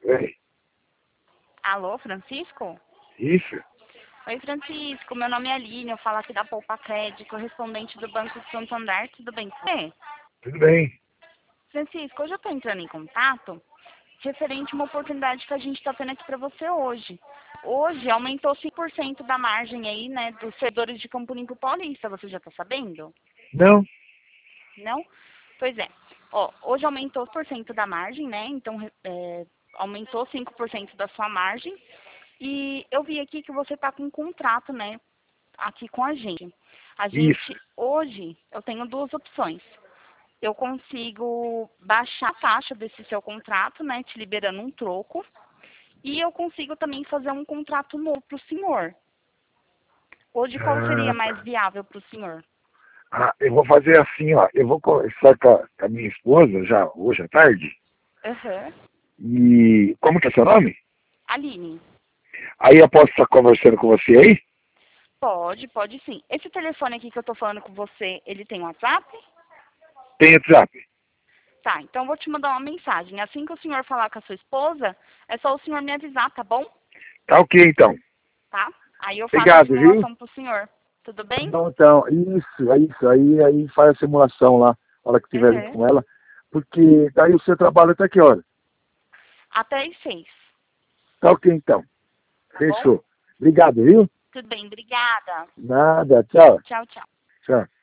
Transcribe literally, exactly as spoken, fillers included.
Oi. Alô, Francisco? Isso? Oi, Francisco. Meu nome é Aline. Eu falo aqui da Poupa Crédito, correspondente do Banco de Santander. Tudo bem com você? Tudo bem. Francisco, hoje eu estou entrando em contato referente a uma oportunidade que a gente está tendo aqui para você hoje. Hoje aumentou cinco por cento da margem aí, né, dos servidores de Campo Limpo Paulista. Você já está sabendo? Não? Não? Pois é. Ó, hoje aumentou cinco por cento da margem, né? Então, é, aumentou cinco por cento da sua margem. E eu vi aqui que você está com um contrato, né? Aqui com a gente. A gente, Isso. hoje, eu tenho duas opções. Eu consigo baixar a taxa desse seu contrato, né? Te liberando um troco. E eu consigo também fazer um contrato novo para o senhor. Hoje, qual seria Ah, mais tá. viável para o senhor? Ah, eu vou fazer assim, ó. Eu vou conversar com a, com a minha esposa já hoje à tarde. Aham. E como que é seu nome? Aline. Aí eu posso estar conversando com você aí? Pode, pode sim. Esse telefone aqui que eu tô falando com você, ele tem WhatsApp? Tem WhatsApp? Tá, então eu vou te mandar uma mensagem. Assim que o senhor falar com a sua esposa, é só o senhor me avisar, tá bom? Tá ok, então. Tá? Aí eu faço a Obrigado, viu? simulação pro senhor. Tudo Tá bem? bom, então. Isso, é isso. Aí, aí faz a simulação lá, na hora que estiver junto Uhum. com ela. Porque daí o seu trabalho até que hora? Até às seis, Tá ok, então. tá bom? Fechou. Obrigado, viu? Tudo bem, obrigada. Nada. Tchau. Tchau, tchau. Tchau.